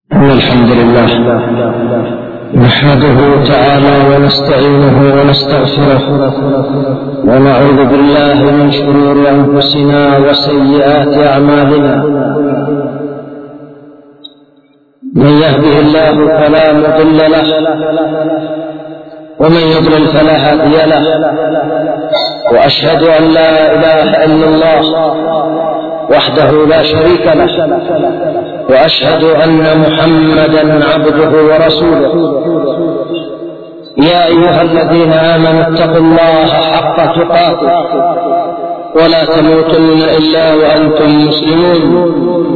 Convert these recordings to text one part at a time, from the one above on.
الحمد لله نحمده تعالى ونستعينه ونستغفره ونعوذ بالله من شرور أنفسنا وسيئات أعمالنا. من يهده الله فلا مضل له ومن يضلل فلا هادي له، وأشهد أن لا إله إلا الله وحده لا شريك له، وأشهد أن محمدا عبده ورسوله. يا أيها الذين آمنوا اتقوا الله حق تقاته ولا تموتن إلا وأنتم مسلمون.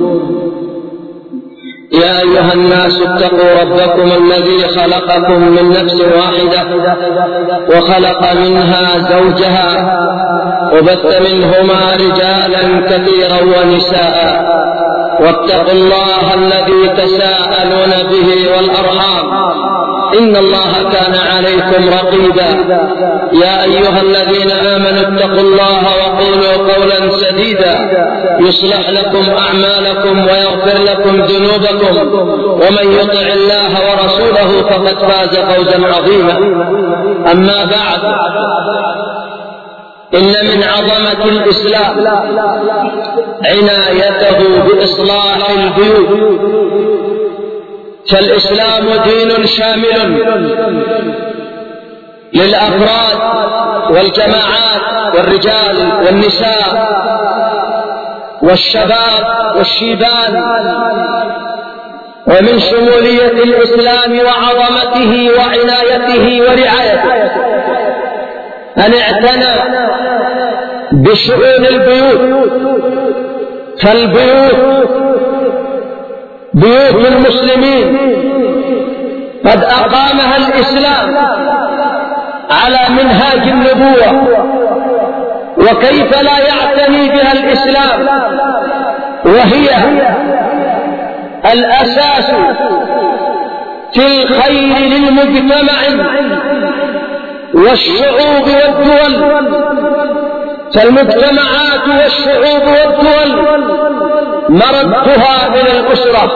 يا أيها الناس اتقوا ربكم الذي خلقكم من نفس واحدة وخلق منها زوجها وبث منهما رجالا كثيرا ونساء، واتقوا الله الذي تساءلون به والأرحام إن الله كان عليكم رقيبا. يا أيها الذين آمنوا اتقوا الله وقولوا قولا سديدا يصلح لكم أعمالكم ويغفر لكم ذنوبكم، ومن يطع الله ورسوله فقد فاز فوزا عظيما. أما بعد، إن من عظمة الإسلام عنايته بإصلاح البيوت، فالإسلام دين شامل للأفراد والجماعات والرجال والنساء والشباب والشيبان. ومن شمولية الإسلام وعظمته وعنايته ورعايته أن اعتنى بشؤون البيوت، فالبيوت بيوت المسلمين قد أقامها الإسلام على منهاج النبوة، وكيف لا يعتني بها الإسلام وهي الأساس في الخير للمجتمع والشعوب والدول. فالمجتمعات والشعوب والدول مردها إلى الأسرة،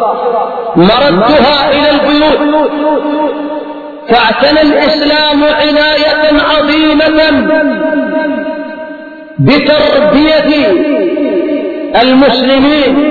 مردها إلى البيوت. فاعتنى الإسلام عناية عظيمة بتربية المسلمين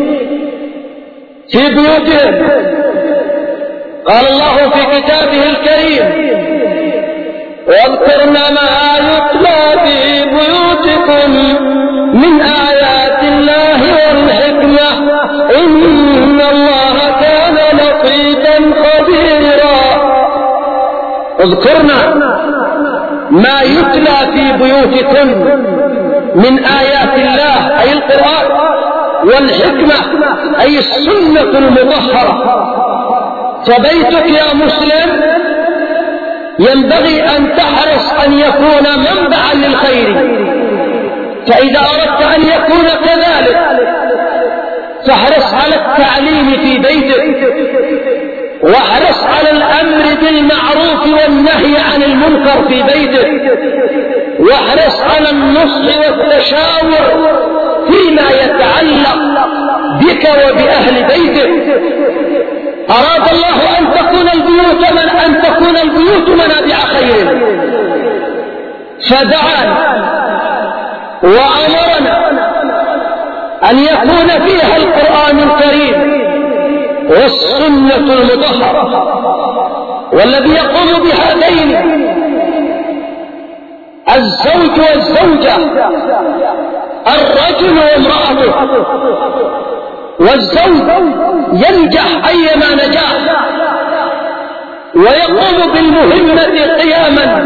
في بيوتهم. قال الله في كتابه الكريم: واذكرن ما يتلى في بيوتكم من آيات الله والحكمة إن الله كان لطيفا خبيرا. اذكرنا ما يتلى في بيوتكم من آيات الله أي القرآن، والحكمة أي السنة المطهرة. فبيتك يا مسلم ينبغي أن تحرص أن يكون منبعا للخير، فإذا أردت أن يكون كذلك فاحرص على التعليم في بيتك، واحرص على الأمر بالمعروف والنهي عن المنكر في بيتك، واحرص على النصح والتشاور فيما يتعلق بك وبأهل بيتك. أراد الله أن تكون البيوت منابع خير، فدعانا وأمرنا أن يكون فيها القرآن الكريم والسنة المطهرة. والذي يقوم بهذين الزوج والزوجة، الرجل وامرأته. والزوج ينجح أيما نجاح ويقوم بالمهمة قياما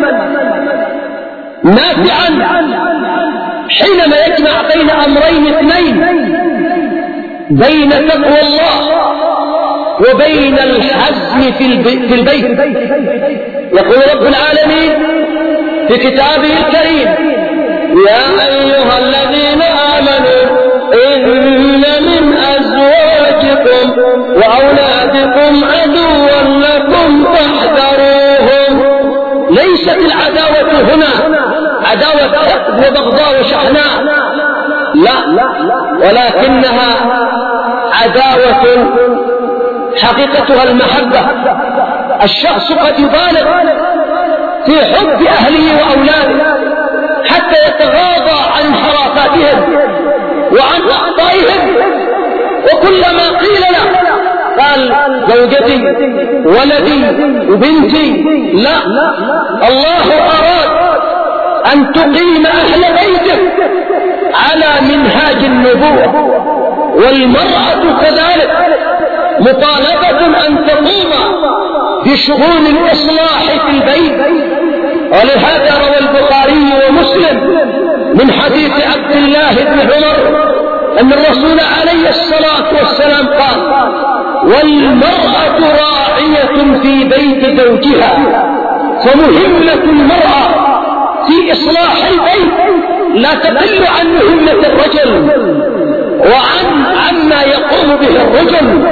نافعا حينما يجمع بين أمرين اثنين، بين تقوى الله وبين الحزم في البيت. يقول رب العالمين في كتابه الكريم: يا أيها الذين آمنوا إن من أزواجكم وأولادكم عدوا لكم فاحذروهم. ليست العداوة هنا عداوة حقد وبغضاء وشحناء، لا، ولكنها عداوة حقيقتها المحبة. الشخص قد يبالغ في حب أهله وأولاده حتى يتغاضى عن انحرافاتهم وعن أخطائهم، وكلما قيل له قال زوجتي ولدي وبنتي. لا، الله أراد أن تقيم أهل بيتك على منهاج النبوة، والمرأة كذلك مطالبة أن تقوم بشؤون الإصلاح في البيت. ولهذا روى البخاري ومسلم من حديث عبد الله بن عمر أن الرسول عليه الصلاة والسلام قال: والمرأة راعية في بيت زوجها. فمهمة المرأة في إصلاح البيت لا تقل عن مهمة الرجل عما يقوم به الرجل.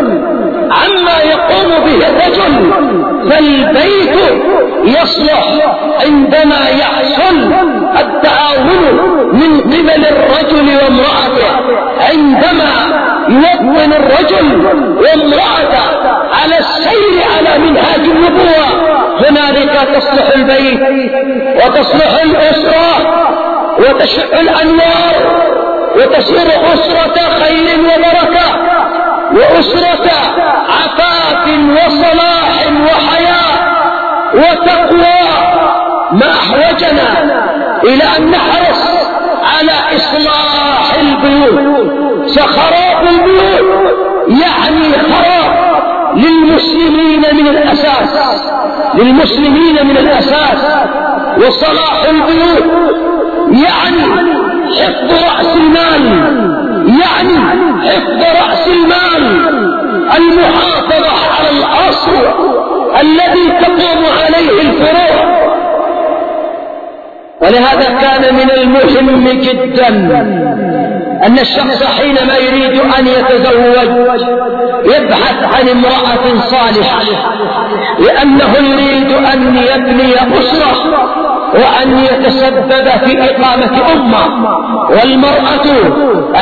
فالبيت يصلح عندما يحصل التعاون من قبل الرجل وامرأته، عندما يوطن الرجل وامرأته على السير على منهاج النبوة، هنالك تصلح البيت وتصلح الأسرة وتشع الأنوار وتصير أسرة خير وبركة وأسرة عفاف وصلاح وحياة وتقوى. ما أحوجنا إلى أن نحرص على إصلاح البيوت. فخراب البيوت يعني خراب للمسلمين من الأساس، وصلاح البيوت يعني حفظ رأس المال، المحافظة على الأصل الذي تقوم عليه الفروع. ولهذا كان من المهم جدا أن الشخص حينما يريد أن يتزوج يبحث عن امرأة صالحة، لأنه يريد أن يبني أسرة وأن يتسبب في إقامة أمة. والمرأة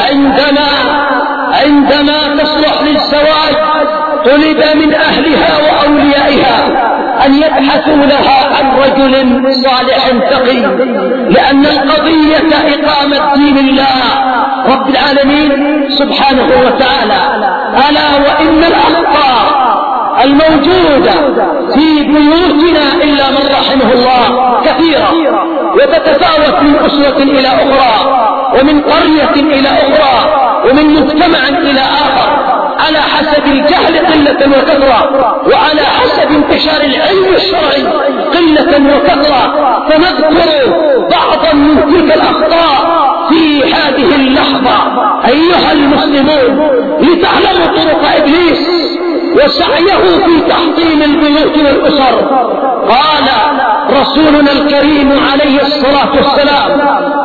عندما تصلح للزواج طلب من أهلها وأوليائها أن يبحثوا لها عن رجل صالح تقي، لأن القضية إقامة دين الله رب العالمين سبحانه وتعالى. ألا وإن الأخطاء الموجودة في بيوتنا إلا من رحمه الله كثيرة، وتتفاوت من أسرة إلى أخرى، ومن قرية إلى أخرى، ومن مجتمع إلى آخر، على حسب الجهل قلة وكثرة، وعلى حسب انتشار العلم الشرعي قلة وكثرة. فنذكر بعضا من تلك الأخطاء في هذه اللحظة أيها المسلمون لتعلموا طرق إبليس وسعيه في تحطيم البيوت والأسر. قال رسولنا الكريم عليه الصلاة والسلام: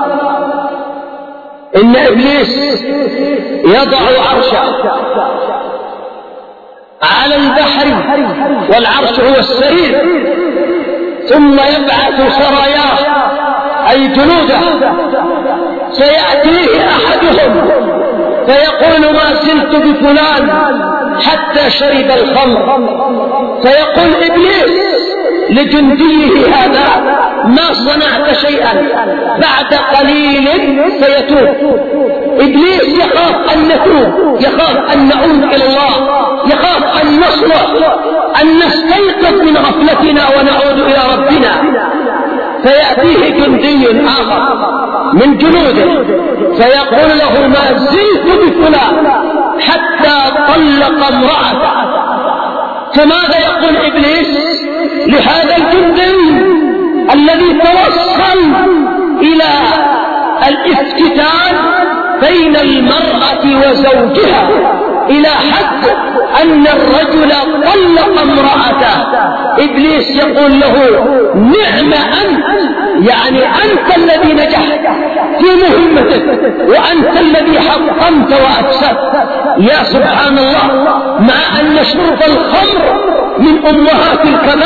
إن إبليس يضع عرشه على البحر، والعرش هو السرير، ثم يبعث سراياه أي جنوده، سيأتيه أحدهم فيقول: ما زلت بفلان حتى شرب الخمر. فيقول إبليس لجنديه هذا: ما صنعت شيئا، بعد قليل سيتوب. إبليس يخاف أن نتوب، يخاف أن نعود إلى الله، يخاف أن نصلح، أن نستيقظ من غفلتنا ونعود إلى ربنا. فيأتيه جندي آخر من جنوده فيقول له: ما زلت بفلان حتى طلق امرأته. فماذا يقول إبليس لهذا الجندي الذي توصل إلى الافتتان بين المرأة وزوجها إلى حد أن الرجل طلق امرأته؟ إبليس يقول له: نعم أنت، يعني أنت الذي نجحت في مهمتك، وأنت الذي حطمت وأفسدت. يا سبحان الله، مع أن شرب الخمر من أمهات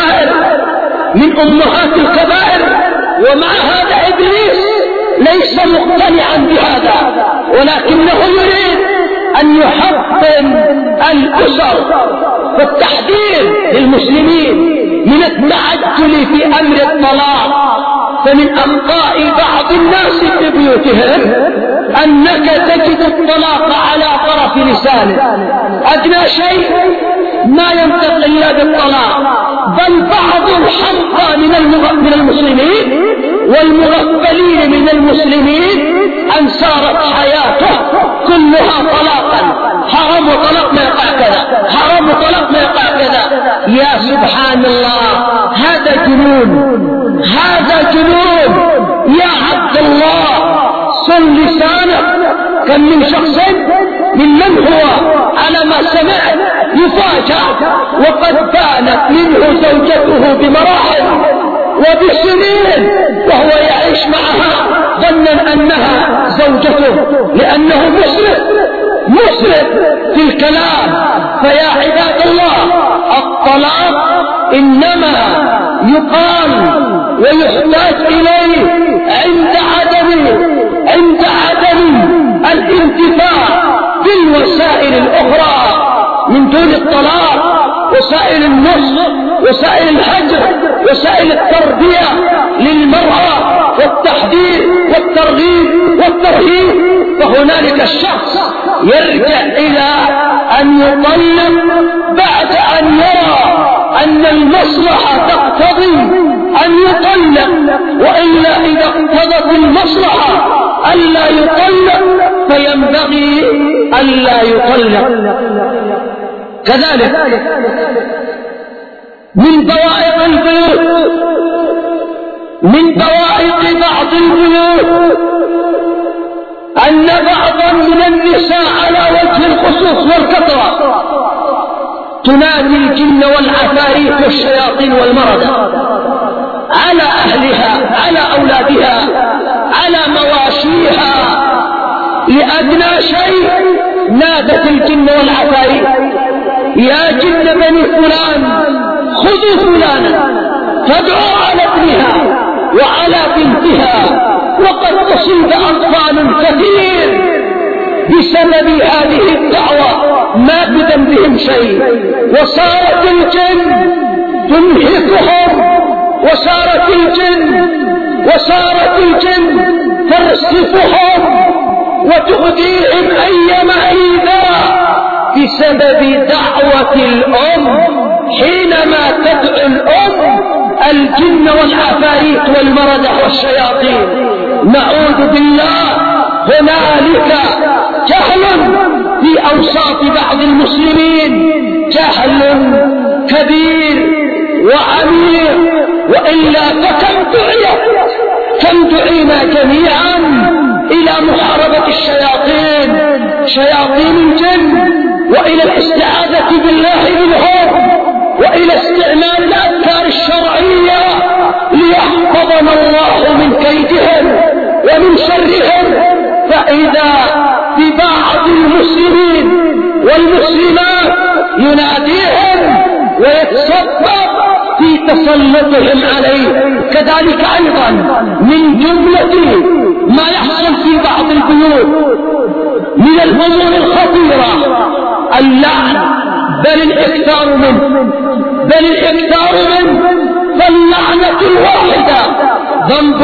الكبائر، ومع هذا إبليس ليس مقتنعا بهذا، ولكنه يريد أن يحطم الأسر والتحذير للمسلمين من التعجل في أمر الطلاق. فمن أخطاء بعض الناس في بيوتهم أنك تجد الطلاق على طرف لسانه، أدنى شيء ما ينطق إلا بالطلاق. بل بعض الحمقى من المسلمين والمغفلين من المسلمين أن صارت حياته كلها طلاقا، حرام وطلاق ما يقع كذا، حرام وطلاق ما يقع كذا. يا سبحان الله، هذا جنون، هذا جنون. يا عبد الله صل لسانك. كم من شخص ممن هو على ما سمع يفاجأ وقد بانت منه زوجته بمراحل وبسنين وهو يعيش معها ظنا أنها زوجته، لأنه مسرف في الكلام. فيا عباد الله، الطلاق إنما يقال ويحتاج إليه عند عدم الانتفاع بالوسائل الأخرى من دون الطلاق، وسائل النص، وسائل الحجر، وسائل التربية للمرأة والتحذير والترغيب والترهيب. فهنالك الشخص يرجع إلى أن يطلق بعد أن يرى أن المصلحة تقتضي أن يطلق، وإلا إذا اقتضت المصلحة ألا يطلق فينبغي ألا يطلق. كذلك من بوائق البيوت، من بوائق بعض البيوت أن بعضا من النساء على وجه الخصوص والكثرة تنادي الجن والعفاريت والشياطين والمردة على أهلها، على أولادها، على مواشيها. لأدنى شيء نادت الجن والعفاريت: يا جن بني فلان خذوا فلانا فادعوا على ابنها وعلى بنتها، وقد أصيب أطفال كثير بسبب هذه الدعوة ما بذنبهم شيء. وصارت الجن تنهكهم، وصارت الجن ترصفهم وتؤذيهم أيما إيذاء بسبب دعوة الأم. حينما تدعو الأم الجن والعفاريت والمردة والشياطين، نعوذ بالله. هنالك جهل في أوساط بعض المسلمين، جهل كبير وعميق، وإلا كم دعينا جميعا إلى محاربة الشياطين، شياطين الجن، وإلى الاستعاذة بالله منهم، وإلى استعمال الأذكار الشرعية ليحفظنا الله من كيدهم ومن شرهم. فإذا ببعض المسلمين والمسلمات يناديهم ويتصدق في تسلطهم عليه. كذلك أيضا من جملة ما يحصل في بعض البيوت من الأمور الخطيرة اللعن، بل الإكثار منه. فاللعنة الواحدة ذنب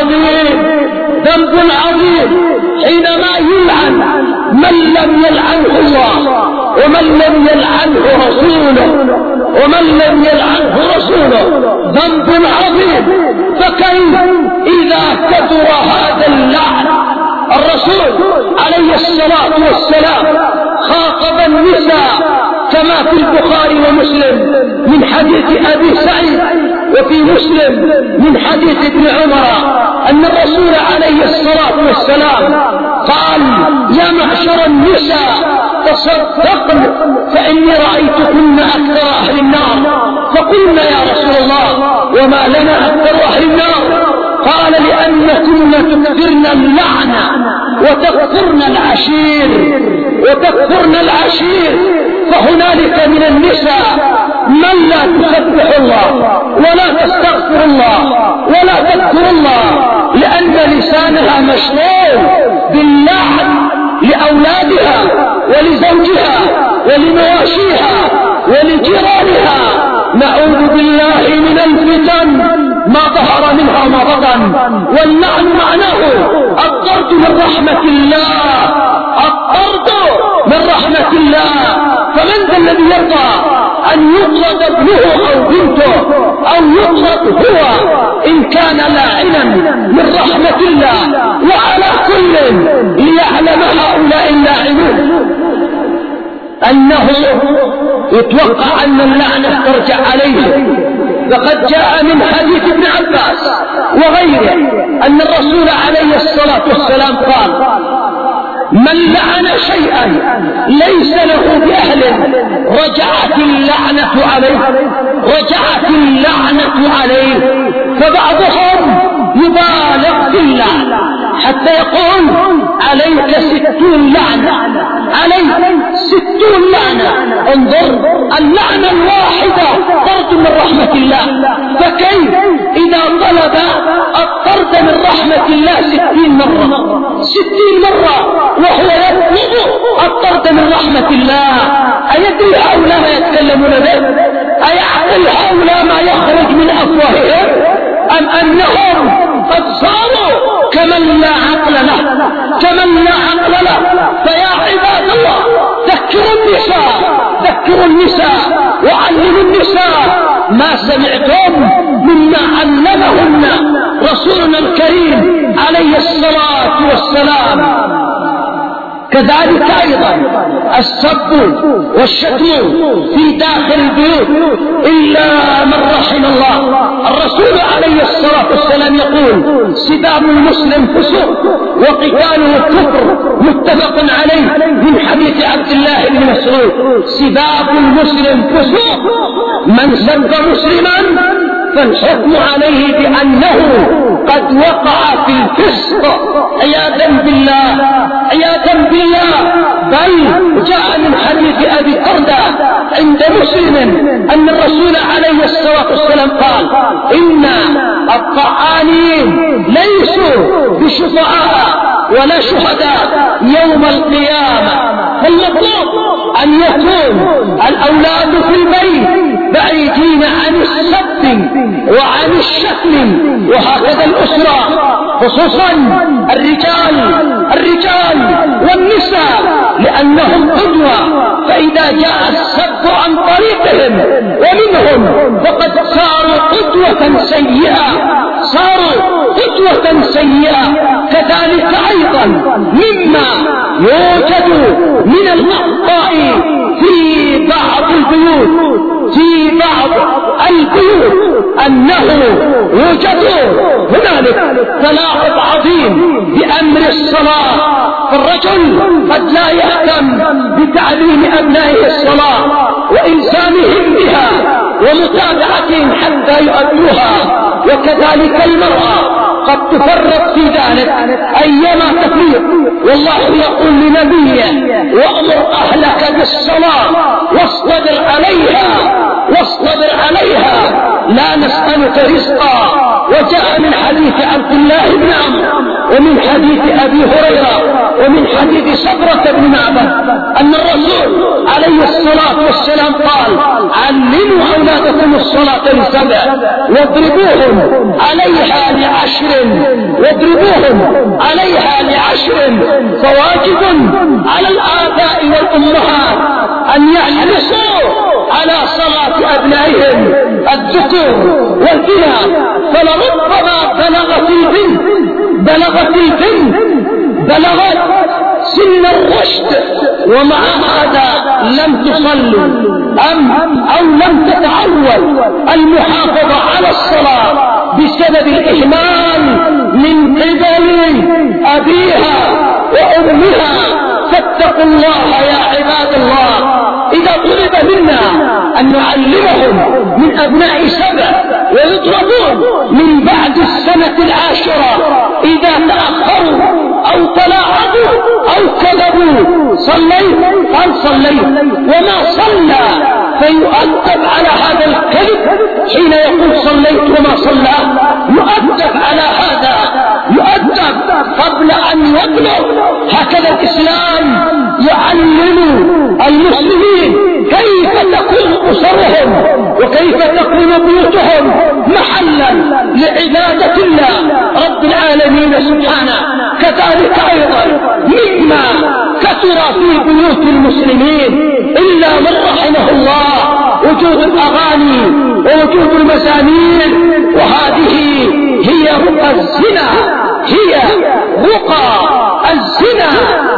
عظيم حينما يلعن من لم يلعنه الله ومن لم يلعنه رسوله، ذنب عظيم. فكيف إذا كثر هذا اللعن؟ الرسول عليه الصلاة والسلام خاطب النساء كما في البخاري ومسلم من حديث أبي سعيد، وفي مسلم من حديث ابن عمر، أن الرسول عليه الصلاة والسلام قال: يا معشر النساء تصدقن فإني رأيتكن أكثر أهل النار. فقلنا: يا رسول الله وما لنا أكثر أهل النار؟ قال: لأنكن تكثرن اللعنة وتكثرن العشير. فهنالك من النساء من لا تسبح الله ولا تستغفر الله ولا تذكر الله، لأن لسانها مشغول باللعن لأولادها ولزوجها ولمواشيها. ولجيرانها. نعوذ بالله من الفتن ما ظهر منها ما بطن. واللعن معناه الطرد من رحمة الله، الطرد من رحمة الله. فمن ذا الذي يرضى أن يطرد ابنه أو بنته أو يطرد هو إن كان لاعنا من رحمة الله؟ وعلى كل ليعلم هؤلاء اللاعنون أنه يتوقع أن اللعنة ترجع عليه. فقد جاء من حديث ابن عباس وغيره أن الرسول عليه الصلاة والسلام قال: من لعن شيئا ليس له بأهل رجعت اللعنة عليه، رجعت اللعنة عليه. فبعضهم يبالغ في اللعن حتى يقول: عليك 60 لعنة، عليك 60 لعنة. انظر، اللعنة الواحدة طرد من رحمة الله، فكيف إذا طلب الطرد من رحمة الله 60 مرة، 60 مرة وهو يطلب الطرد من رحمة الله؟ أيدري هؤلاء ما يتكلمون به؟ أيعقل هؤلاء ما يخرج من أفواههم؟ أم أنهم قد صاروا كمن لا عقل له، كمن لا عقل له؟ فيا عباد الله، ذكروا النساء، ذكروا النساء وعلموا النساء ما سمعتم مما علمهن رسولنا الكريم عليه الصلاة والسلام. كذلك أيضا السب والشتم في داخل البيوت إلا من رحم الله. الرسول عليه الصلاة والسلام يقول: سباب المسلم فسوق وقتاله كفر، متفق عليه من حديث عبد الله بن مسعود: سباب المسلم فسوق، من سب مسلما فالحكم عليه بأنه قد وقع في الفسق عياذا بالله، عياذا بالله. بل جاء من حديث أبي الدرداء عند مسلم أن الرسول عليه الصلاة والسلام قال: إن الطعانين ليسوا بشفعاء ولا شهداء يوم القيامة. فالمطلوب أن يكون الأولاد في البيت بعيدين عن السب وعن الشتم، وهكذا الأسرة، خصوصا الرجال والنساء، لأنهم قدوة. فإذا جاء السب عن طريقهم ومنهم فقد صاروا قدوة سيئة، صاروا قدوة سيئة. كذلك أيضا مما يوجد من الأخطاء في بعض البيوت، في بعض البيوت، أنه يوجد هنالك تلاعب عظيم بأمر الصلاة. فالرجل قد لا يهتم بتعليم أبنائه الصلاة وإلزامهم بها ومتابعتهم حتى يؤدوها. وكذلك المرأة قد تفرط في ذلك أيما تفريط. والله يقول لنبيه: وأمر أهلك بالصلاة واصطبر عليها، واصطبر عليها، لا نسألك رزقا. وجاء من حديث عبد الله بن عمرو ومن حديث أبي هريرة ومن حديث صبرة بن معبد أن الرسول عليه الصلاة والسلام قال: علموا أولادكم الصلاة ل7 واضربوهم عليها ل10، واضربوهم عليها ل10. فواجب على الآباء والأمهات أن يحرصوا على صلاة أبنائهم الذكور والإناث. فلربما بلغت سن الرشد ومع هذا لم تصلي أو لم تتعود المحافظة على الصلاة بسبب الإهمال من قبل أبيها وأمها. فاتقوا الله يا عباد الله. إذا طلب منا أن نعلمهم من أبناء 7 ويضربون من بعد السنة 10 إذا تأخروا أو تلاعبوا أو كذبوا: صليت؟ قال صليت. وما صلى فيؤدب على هذا الكذب حين يقول صليت وما صلى، يؤدب على هذا، يؤدب قبل أن يبلغ. هكذا الإسلام يعلم المسلمين كيف تكون لعبادة الله رب العالمين سبحانه. كذلك أيضا مما كثر في بيوت المسلمين إلا من رحمه الله وجود الأغاني ووجود المزامير، وهذه هي رقى الزنا، هي رقى الزنا،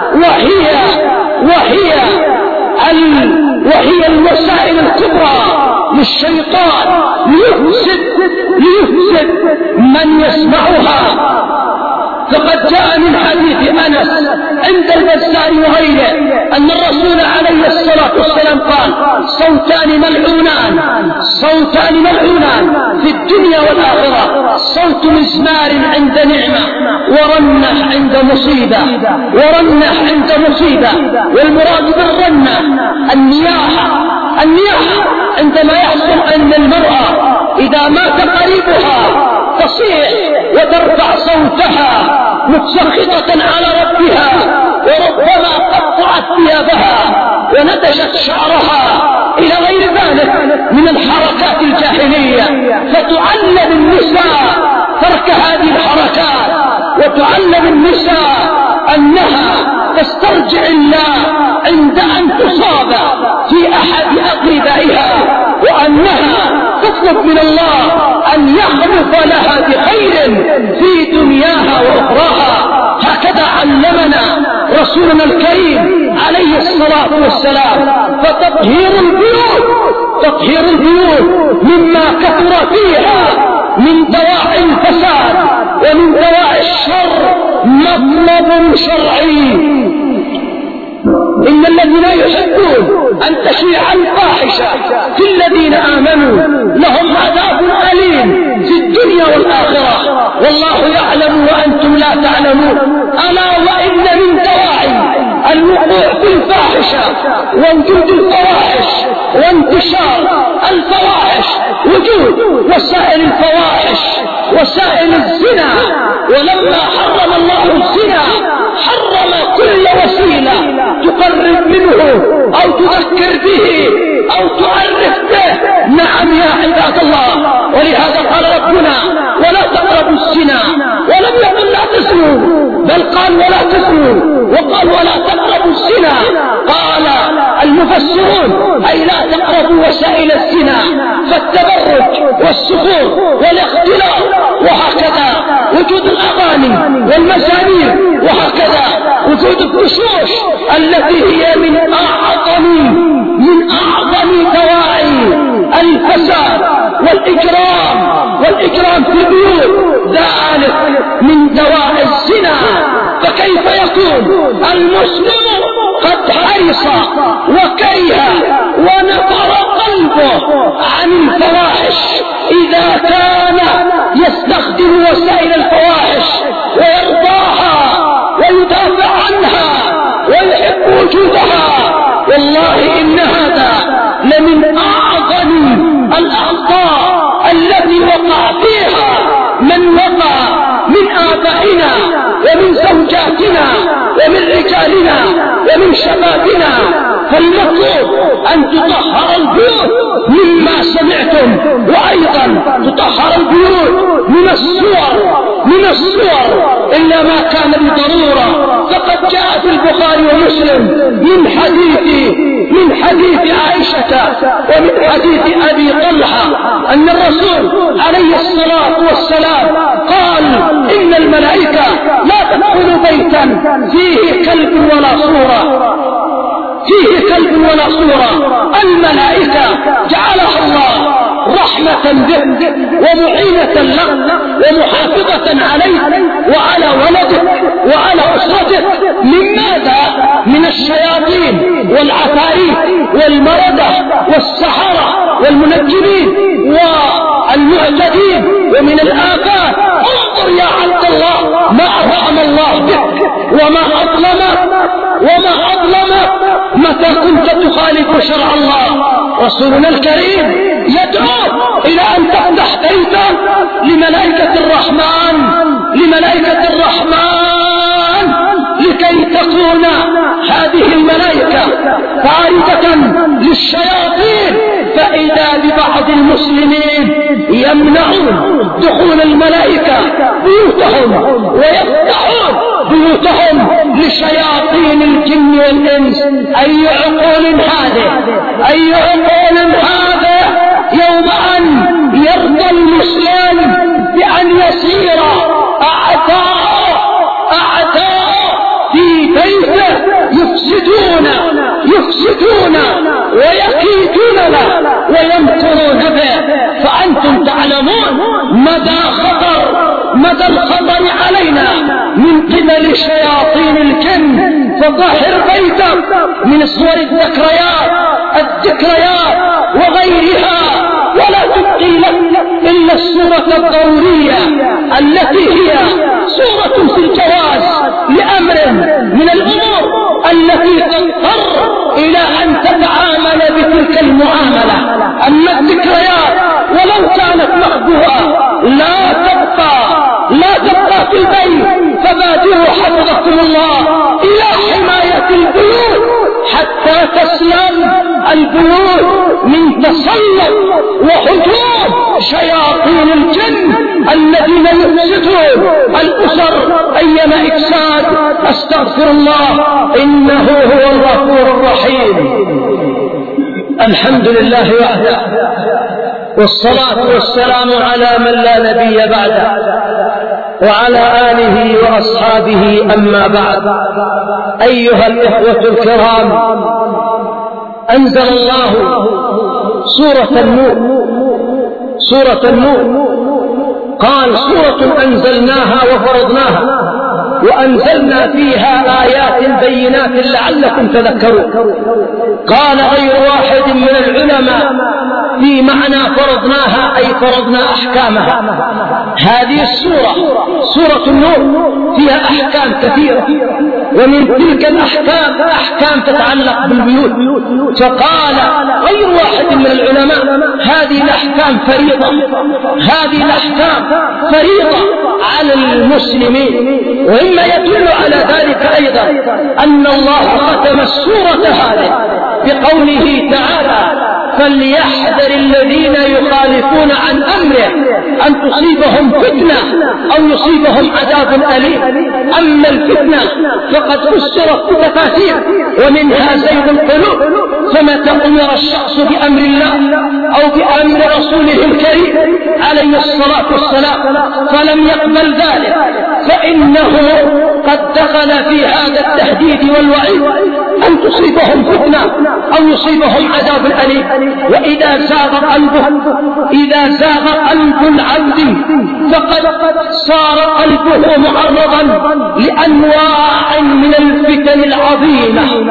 وهي الوسائل الكبرى للشيطان ليفسد من يسمعها. فقد جاء من حديث أنس عند البزار وغيره أن الرسول عليه الصلاة والسلام قال: صوتان ملعونان في الدنيا والآخرة، صوت مزمار عند نعمة، ورنة عند مصيبة. والمراد بالرنة النياحة عندما يحصل أن المرأة إذا مات قريبها تصيح وترفع صوتها متسخطة على ربها، وربما قطعت ثيابها ونتشت شعرها إلى غير ذلك من الحركات الجاهلية. فتعلم النساء ترك هذه الحركات، وتعلم النساء أنها تسترجع الله عند أن تصاب في أحد أقربائها، وأنها تطلب من الله أن يخلف لها بخير في دنياها وأخراها. هكذا علمنا رسولنا الكريم عليه الصلاة والسلام. فتطهير البيوت مما كثر فيها من دواعي الفساد ومن دواعي الشر مطلب شرعي. إن الذين يحبون أن تشيع الفاحشة في الذين آمنوا لهم عذاب أليم في الدنيا والآخرة والله يعلم وأنتم لا تعلمون. ألا وإن من دواعي الوقوع في الفاحشة ووجود الفواحش وانتشار الفواحش وجود وسائل الفواحش، وسائل الزنا. ولما حرم الله الزنا حرم كل وسيلة تقرب منه أو تذكر به أو تعرف به. نعم يا عباد الله، ولهذا قال ربنا: ولا تقربوا الزنا، ولم يقل لا تزنوا، بل قال ولا تزنوا، وقال ولا تقربوا الزنا. قال المفسرون: أي لا تقربوا وسائل الزنا، فالتبرج والسفور والاختلاط، وهكذا وجود الأغاني والمزامير، وهكذا وجود الفشوش التي هي من أعظم دواعي الفساد والإجرام في البيوت، ذلك من دواعي الزنا. فكيف يكون المسلم قد حرص وكره ونفر قلبه عن الفواحش إذا كان يستخدم وسائل الفواحش ويرضاها ويدافع عنها ويحب وجودها؟ والله إن هذا لمن أعظم الأخطاء التي وقع فيها من وقع من آبائنا ومن زوجاتنا ومن رجالنا ومن شبابنا. فالمطلوب أن تطهر البيوت مما سمعتم، وأيضا تطهر البيوت من الصور إلا ما كان بضرورة. فقد جاء في البخاري ومسلم من حديث عائشة ومن حديث أبي طلحة أن الرسول عليه الصلاة والسلام قال: إن الملائكة لا تدخل بيتا فيه كلب ولا صورة. الملائكة جعلها الله رحمة به ومعينة له ومحافظة عليه وعلى ولده وعلى أسرته. من ماذا؟ من الشياطين والعفاريت والمردة والسحرة والمنجمين والمعتدين ومن الآفات. انظر يا عبد الله ما أرحم الله بك وما أظلمك متى كنت تخالف شرع الله. رسولنا الكريم يدعو إلى أن تفتح بيتا لملائكة الرحمن لكي تكون هذه الملائكة طاردة للشياطين. فإذا ببعض بعض المسلمين يمنعون دخول الملائكة بيوتهم ويفتحون بيوتهم لشياطين الجن والإنس. أي عقول هذه؟ أي عقول هذا؟ يوم أن يرضى المسلم بأن يسير أعداء في بيته يفسدون ويكيدون له ويمكرون به، فأنتم تعلمون مدى الخطر علينا من قبل شياطين الجن. فطهر بيتك من صور الذكريات وغيرها، ولا تبقي لك إلا الصورة الضرورية التي هي صورة في الجواز لأمر من الأمور التي تضطر إلى أن تتعامل بتلك المعاملة. أما الذكريات ولو كانت مخبوءة لا تبقى في البيت، فبادروا حفظكم الله إلى حماية البيوت حتى تسلم البيوت من تسلط وهجوم شياطين الجن الذين يفسدون الأسر أيما إفساد. أستغفر الله إنه هو الغفور الرحيم. الحمد لله وحده، والصلاة والسلام على من لا نبي بعده، وعلى آله وأصحابه. أما بعد، أيها الإخوة الكرام، أنزل الله سورة النور قال: سورة أنزلناها وفرضناها وأنزلنا فيها آيات بينات لعلكم تذكرون. قال غير واحد من العلماء في معنى فرضناها أي فرضنا أحكامها. هذه السورة سورة النور فيها أحكام كثيرة، ومن تلك الأحكام أحكام تتعلق بالبيوت. فقال غير واحد من العلماء: هذه الأحكام فريضة على المسلمين. وإما يدل على ذلك أيضا أن الله ختم السورة هذه بقوله تعالى: فليحذر الذين يخالفون عن أمره أن تصيبهم فتنة أو يصيبهم عذاب أليم. أما الفتنة فقد فسرت بتفاسير، ومنها زيغ القلوب. فمتى أمر الشخص بأمر الله أو بأمر رسوله الكريم عليه الصلاة والسلام فلم يقبل ذلك، فإنه قد دخل في هذا التهديد والوعيد أن تصيبهم فتنة أو يصيبهم عذاب أليم. وإذا زاغ قلب العبد فقد صار قلبه معرضا لأنواع من الفتن العظيمة،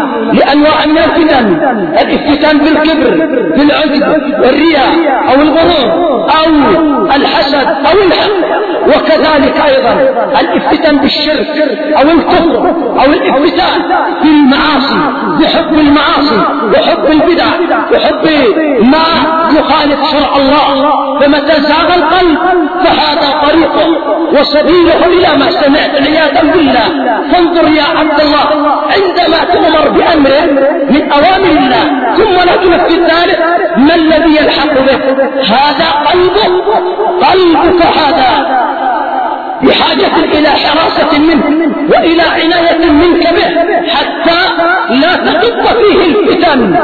الفتن بالكبر، بالعجب والرياء أو الغرور أو الحسد أو الحقد، وكذلك أيضا الافتتان بالشرك أو الكفر أو الافتتان بالمعاصي، بحب المعاصي وحب البدع وحب ما يخالف شرع الله. فمتى زاغ القلب فهذا طريقه وسبيله إلى ما سمعت عياذا بالله. فانظر يا عبد الله، عندما تؤمر بأمر من أوامر الله ثم لا تنفذ ذلك، ما الذي يلحق به؟ هذا قلبك هذا بحاجة إلى حراسة منه وإلى عناية منك به، حتى لا تقف فيه الفتن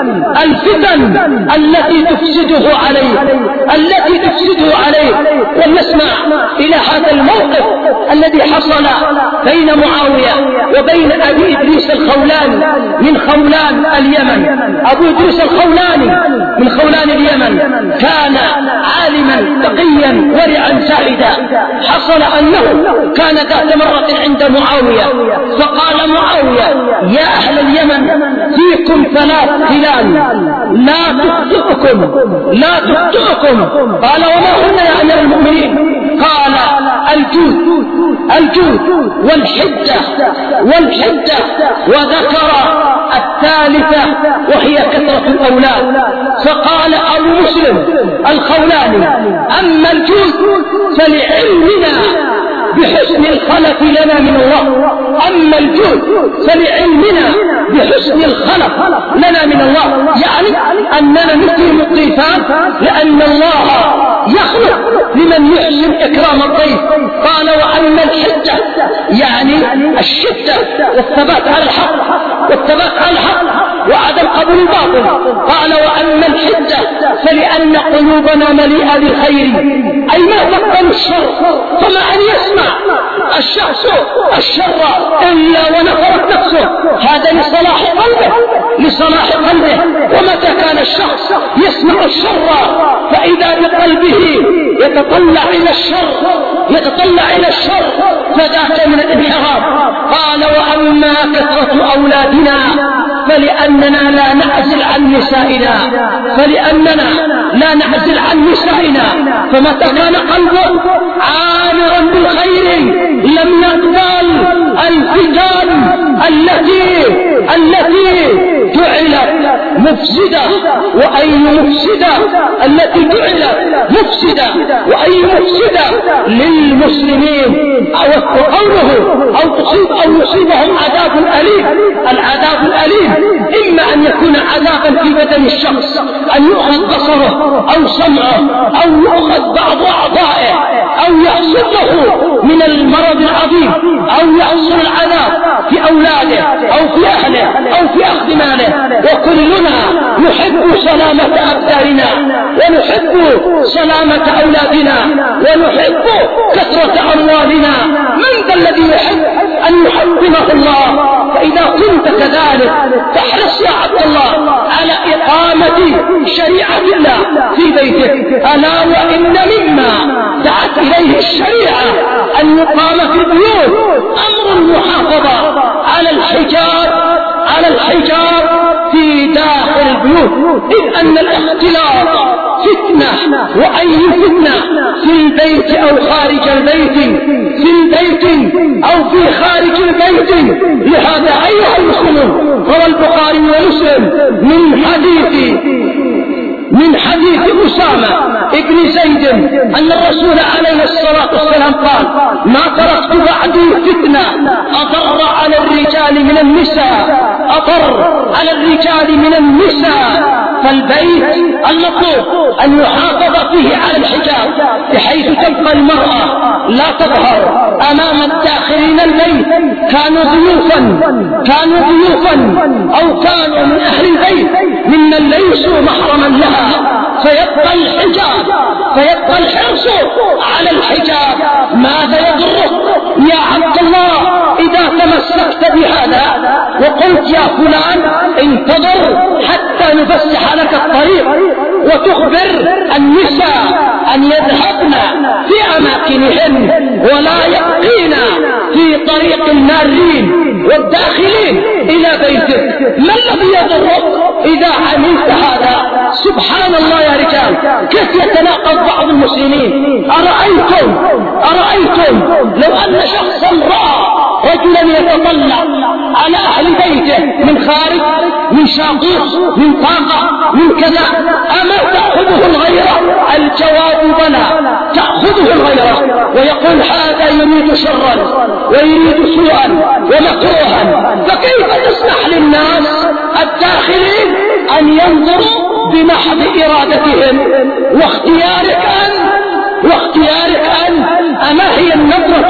التي تفسده عليه. ولنسمع إلى هذا الموقف الذي حصل بين معاوية وبين أبي إدريس الخولاني من خولان اليمن. أبو إدريس الخولاني من خولان اليمن كان عالما تقيا ورعا زاهدا. حصل أنه كان ذات مرة عند معاوية، فقال معاوية: يا أهل اليمن فيكم 3 خلال لا تخطئكم. قال: وما هن يا أمير المؤمنين؟ قال: الجود والحدة، وذكر الثالثة وهي كثرة الأولاد. فقال أبو مسلم الخولاني: أما الجود فلعلمنا بحسن الخلق لنا من الله. أما الجود فلعلمنا بحسن الخلق لنا من الله، يعني أننا نكرم الضيفان لأن الله يخلق لمن يحسن إكرام الضيف. قال وأما الحجة يعني الشدة والثبات على الحق وعدم قبول الباطل. قال وأما الحجة فلأن قلوبنا مليئة بالخير، أي ما تقبل الشر، فما أن يسمع الشخص الشر إلا ونفرت نفسه، هذا لصلاح قلبه. ومتى كان الشخص يسمع الشر فإذا بقلبه يتطلع إلى الشر فذاك من الانحراف. قال وأما كثرة أولادنا فلأننا لا نعزل عن نسائنا، فمتى كان قلبه عامرا بالخير لم يقبل الفتن التي جعلت مفسدة، وأي مفسدة التي جعلت مفسدة وأي مفسدة للمسلمين قوله أو يصيبهم عذاب أليم. العذاب الأليم إما أن يكون عذابا في بدن الشخص، أن يؤخذ بصره أو سمعه أو يؤخذ بعض أعضائه أو يحصل له من المرض العظيم، أو يحصل العذاب في أولاده أو في أهله أو في أخذ ماله. وكلنا نحب سلامة أبداننا ونحب سلامة أولادنا ونحب كثرة أموالنا. من ذا الذي يحب أن يحكمه الله؟ فإذا كنت كذلك فاحرص يا عبد الله على إقامة شريعة الله في بيتك. ألا وإن مما دعت إليه الشريعة أن يقام في البيوت أمر المحافظة على الحجاب في داخل البيوت، إذ أن الاختلاط فتنة، وأي فتنة في البيت أو خارج البيت، في البيت أو في خارج البيت. لهذا أيها المسلمون روى البخاري ومسلم من حديث أسامة ابن زيد أن الرسول عليه الصلاة والسلام قال ما تركت بعدي فتنة أضر على الرجال من النساء فالبيت المطلوب أن يحافظ فيه على الحجاب بحيث تبقى المرأة لا تظهر أمام الداخلين البيت، كانوا ضيوفا أو كانوا من أهل البيت ممن ليسوا محرما لها، فيبقى الحرص على الحجاب. ماذا يضرك يا عبد الله إذا تمسكت بهذا وقلت يا فلان انتظر حتى نفسح لك الطريق، وتخبر النساء أن يذهبن في أماكنهن ولا يبقين في طريق المارين والداخلين إلى بيتك؟ ما الذي يضرك إذا عملت هذا؟ سبحان الله يا رجال، كيف يتناقض بعض المسلمين. أرأيتم لو أن شخصا رأى رجلا يتطلع على أهل بيته من خارج، من شاقوس، من طاقة، من كذا، أما تأخذه الغيرة؟ الجواب بلى، تأخذه الغيرة، ويقول هذا يريد شرا ويريد سوءا ومكروها. فكيف تسمح للناس الداخلين أن ينظروا بمحض إرادتهم واختيارك أن أما هي النظرة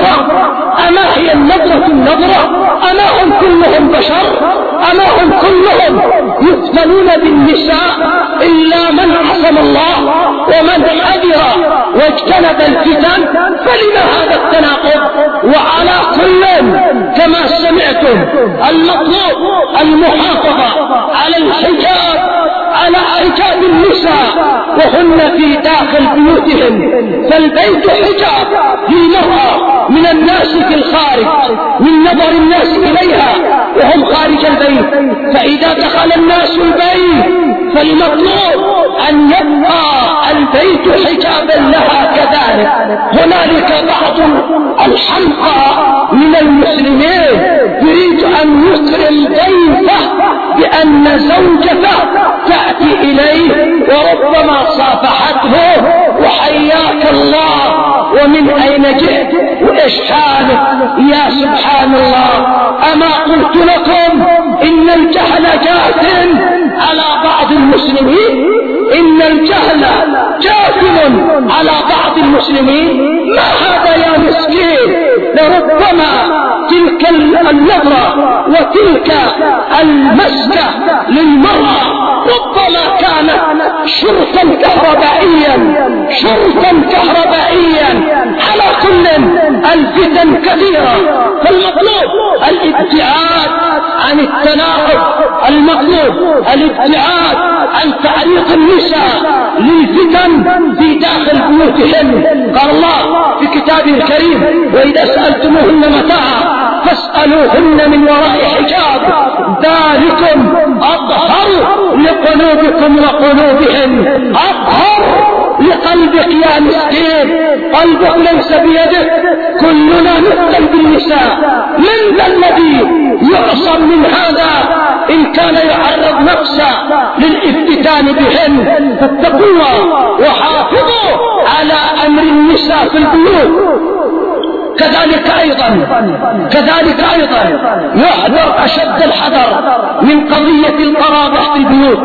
أما هم كلهم بشر؟ أما هم كلهم يفتنون بالنساء إلا من عصم الله ومن حذر واجتنب الفتن؟ فلما هذا التناقض؟ وعلى كل كما سمعتم المطلوب المحافظة على الحجاب، على حجاب النساء وهن في داخل بيوتهم، فالبيت حجاب للمرأة من الناس في الخارج، من نظر الناس إليها وهم خارج البيت. فإذا دخل الناس البيت فالمطلوب أن يبقى البيت حجابا لها كذلك. هنالك بعض الحمقى من المسلمين يريد أن يكرم ضيفه بأن زوجته تأتي إليه وربما صافحته وحياك الله ومن أين جئت وإيش حالك؟ يا سبحان الله، أما قلت لكم إن الجهل جاثم على بعض المسلمين؟ إن الجهل جاثم على بعض المسلمين. ما هذا يا مسكين؟ لربما تلك النظرة وتلك المسكة للمرأة ربما كانت شرطا كهربائيا. على كل الفتن كثيرة، فالمطلوب الابتعاد عن التناقض، المطلوب الابتعاد عن تعريض النساء للفتن في داخل بيوتهن. قال الله في كتابه الكريم: وإذا سألتموهن متاعا فاسألوهن من وراء حجاب ذلكم أطهر لقلوبكم وقلوبهن. أطهر لقلبك يا مسكين، قلبك ليس بيدك، كلنا نفتن بالنساء. من ذا الذي يعصم من هذا إن كان يعرض نفسه للافتتان بهن؟ فاتقوا الله وحافظوا على أمر النساء في البيوت. كذلك أيضا يحذر أشد الحذر من قضية القرابة في البيوت،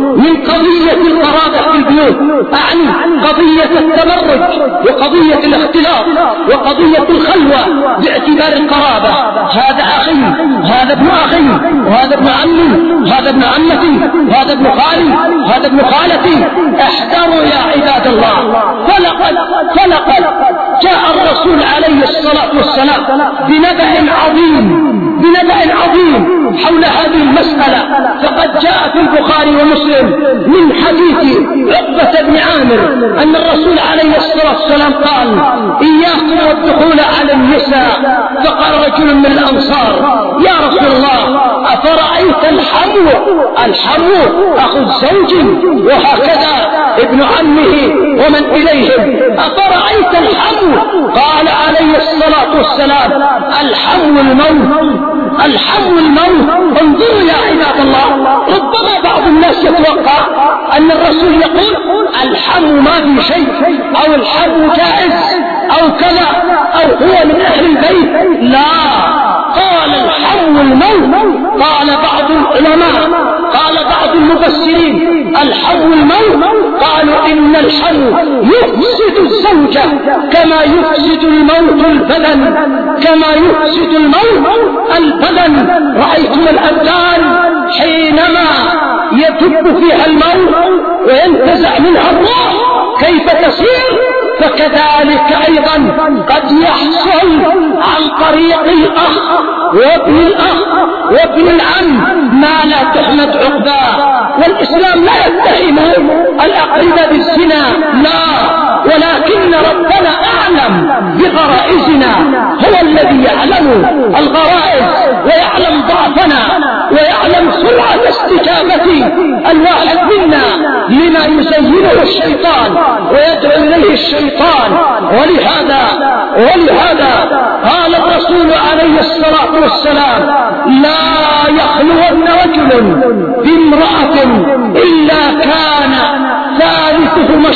أعني قضية التبرج وقضية الاختلاط وقضية الخلوة باعتبار القرابة. هذا أخي، هذا ابن أخي، وهذا ابن عمي، وهذا ابن عمتي، وهذا ابن خالي، وهذا ابن خالتي. احذروا يا عباد الله. فلقد جاء الرسول عليه الصلاة والسلام بنبأ عظيم حول هذه المسألة. فقد جاء في البخاري ومسلم من حديث عقبة بن عامر أن الرسول عليه الصلاة والسلام قال: إياكم والدخول على النساء. فقال رجل من الأنصار: يا رسول الله، أفرأيت الحمو أخو الزوج وهكذا ابن عمه ومن إليهم، أفرأيت الحمو؟ قال عليه الصلاة والسلام: الحمو الموت. انظروا يا عباد الله، ربما بعض الناس يتوقع أن الرسول يقول الحمو ما في شيء، أو الحمو جائز، أو كذا، أو هو من أهل البيت. لا، قال الحمو الموت. قال بعض العلماء، قال بعض المفسرين: الحمو الموت. قالوا إن الحمو يفسد الزوجة كما يفسد الموت البدن. رأيتم الأبدان حينما يدب فيها الموت وينتزع منها الروح كيف تصير؟ فكذلك أيضا قد يحصل عن طريق الأخ وابن الأخ وابن العم ما لا تحمد عقباه. والإسلام لا يتهم الأقرباء بالزنا، لا، ولكن ربنا أعلم بغرائزنا، هو الذي يعلم الغرائز ويعلم ضعفنا ويعلم سرعة استجابة الواحد منا لما يزينه الشيطان ويدعو إليه الشيطان. ولهذا قال الرسول عليه الصلاة والسلام: لا يخلون رجل بامرأة إلا كان ثالثهما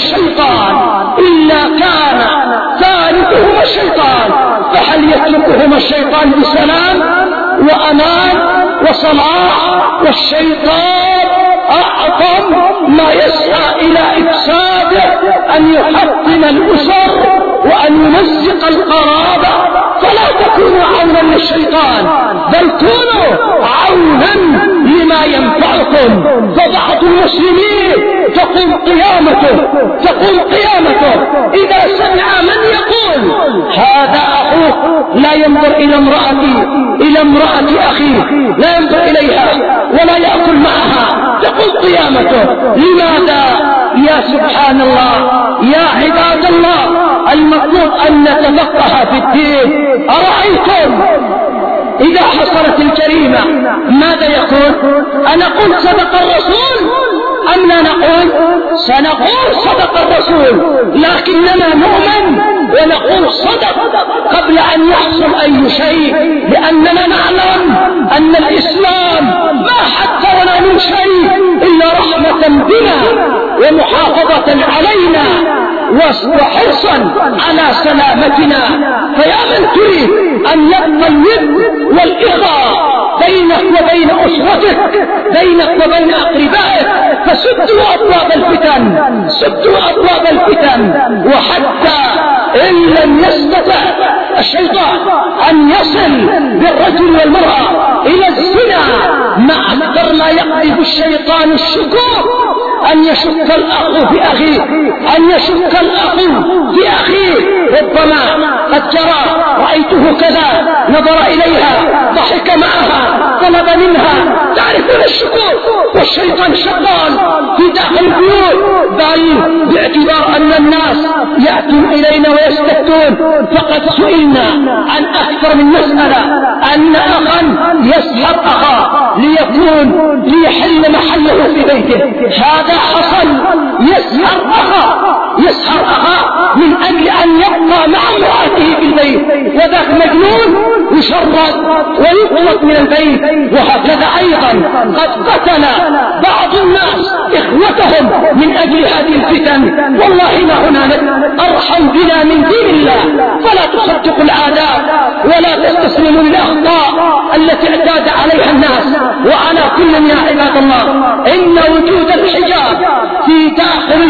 الشيطان. فهل يتركهما الشيطان بسلام وأمان وصلاح؟ والشيطان أعظم ما يسعى إلى إفساده أن يحطم الأسر وأن يمزق القرابة. فلا تكونوا عونا للشيطان، بل كونوا عونا لما ينفعكم. فبعض المسلمين تقوم قيامته إذا سمع من يقول هذا أخوك لا ينظر إلى امرأة أخيه، لا ينظر إليها ولا يأكل معها، تقوم قيامته. لماذا؟ يا سبحان الله، يا عباد الله، المطلوب أن نتفقه في الدين. أرأيتم إذا حصلت الجريمة ماذا يقول؟ أنقول صدق الرسول أم لا نقول؟ سنقول صدق الرسول، لكننا نؤمن ونقول صدق قبل أن يحصل أي شيء، لأننا نعلم أن الإسلام ما حذرنا من شيء إلا رحمة بنا ومحافظة علينا وحرصا على سلامتنا. فيا من تريد أن يبقى الود والإخاء بينك وبين أسرتك، بينك وبين أقربائك، فسدوا أبواب الفتن، سدوا أبواب الفتن. وحتى إن لم يستطع الشيطان أن يصل بالرجل والمرأة إلى الزنا، ما أكثر ما يقذف الشيطان الشكوك، أن يشك الأخ في أخيه، أن يشك الأخ في أخيه. ربما قد جرى رأيته كذا، نظر إليها، ضحك معها، طلب منها، تعرفون الشكوك. والشيطان شغال في داخل البيوت، بل باعتبار أن الناس يأتون إلينا ويستفتون، فقد سئلنا عن أكثر من مسألة، أن أخا يسحر أخاه ليحل محله في بيته. هذا حصل، يسحر أخاه من أجل أن يبقى مع امرأته في البيت، وذاك مجنون يشرد ويطلق من البيت. وهكذا أيضا قد قتل بعض الناس إخوتهم من أجل هذه الفتن. والله ما هنالك أرحم بنا من دين الله. فلا تصدقوا العادات ولا تستسلموا للأخطاء التي اعتاد عليها الناس. وعلى كل يا عباد الله، إن وجود الحجاب في داخل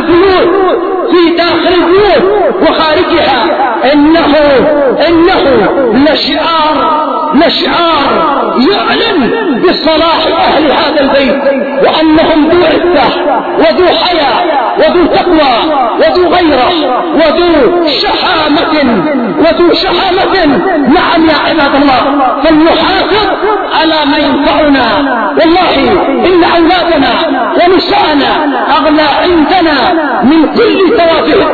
البيوت وخارجها إنه لشعار يعلن بصلاح أهل هذا البيت، وأنهم ذو عفة وذو حياء وذو تقوى وذو غيرة وذو شحامة. نعم يا عباد الله، فلنحافظ على ما ينفعنا. والله إن أولادنا ونساءنا أغلى عندنا من كل توافه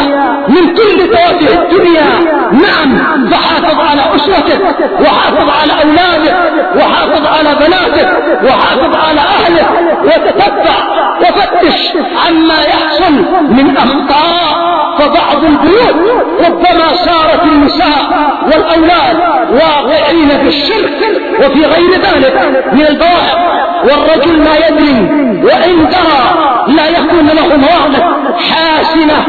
الدنيا. نعم، فحافظ على أسرتك، وحافظ على أولادك، وحافظ على بناتك، وحافظ على أهلك، وتتبع وفتش عما يحصل من أخطاء. فبعض البيوت ربما صارت النساء والأولاد واقعين في الشرك وفي غير ذلك من البواعث، والرجل ما يدري، وإن درى لا يكون له مواقف حاسمة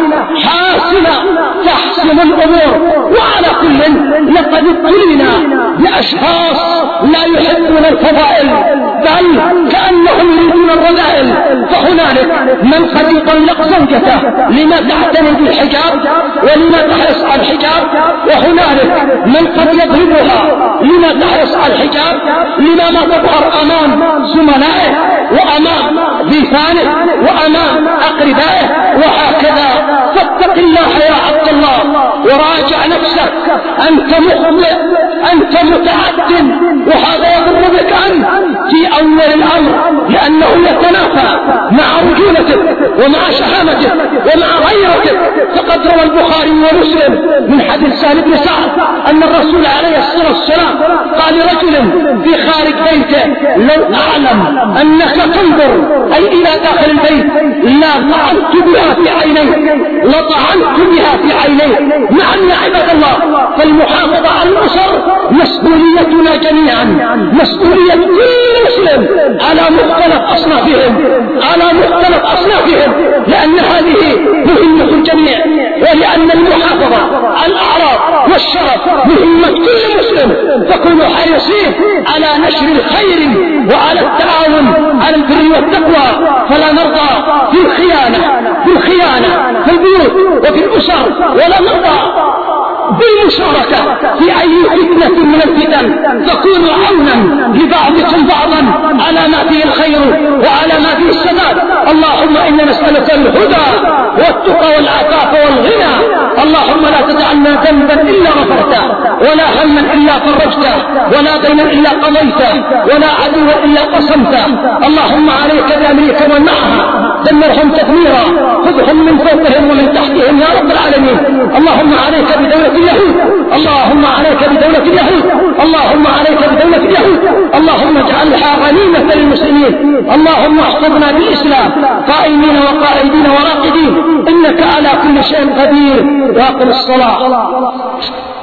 تحسم الأمور. وعلى كل لقد ابتلينا بأشخاص لا يحبون الفضائل، بل كأنهم يريدون الرذائل. فهنالك من قد يطلق زوجته لما تعتني بالحجاب ولما تحرص على الحجاب، وهنالك من قد يضربها لما تحرص على الحجاب، لما ما تظهر أمام زملائه وأمام ضيفانه وأمام أقربائه. وهكذا فاتق الله يا عبد الله، وراجع نفسك. أنت مخطئ، أنت متعد، وهذا يضر بك أنت في أول الأمر، لأنه يتنافى مع رجولتك ومع شهامتك ومع غيرتك. فقد روى البخاري ومسلم من حديث سهل بن سعد أن الرسول عليه الصلاة والسلام قال لرجل في خارج بيته: لو أعلم أنك تنظر أي إلى داخل البيت لطعنت بها في عينيه. نعم يا عباد الله، فالمحافظة على الأسر مسؤوليتنا جميعا، مسؤولية كل مسلم على مختلف أصنافهم، لأن هذه مهمة الجميع، ولأن المحافظة على الأعراض والشرف مهمة كل مسلم. فكونوا حريصين على نشر الخير وعلى التعاون على البر والتقوى، فلا نرضى بالخيانة في البيوت وفي الأسر، ولا نرضى بالمشاركة في أي فتنة من الفتن. تكونوا عونا لبعضكم بعضا على ما فيه الخير وعلى ما فيه السداد. اللهم إنا نسألك الهدى والتقى والعفاف والغنى. اللهم لا تجعلنا ذنبا إلا غفرته، ولا هما إلا فرجته، ولا دينا إلا قضيته، ولا عدوا إلا قسمته. اللهم عليك بأمريكا ومن معها، دمرهم تدميرا، خذهم من فوقهم ومن تحتهم يا رب العالمين. اللهم عليك بدولة اليهود، اللهم عليك بدولة اليهود، اللهم عليك بدولة اليهود. اللهم اجعلها غنيمة للمسلمين. اللهم احفظنا بالإسلام قائمين وقائدين وراقدين، إنك على كل شيء قدير. واقم الصلاة.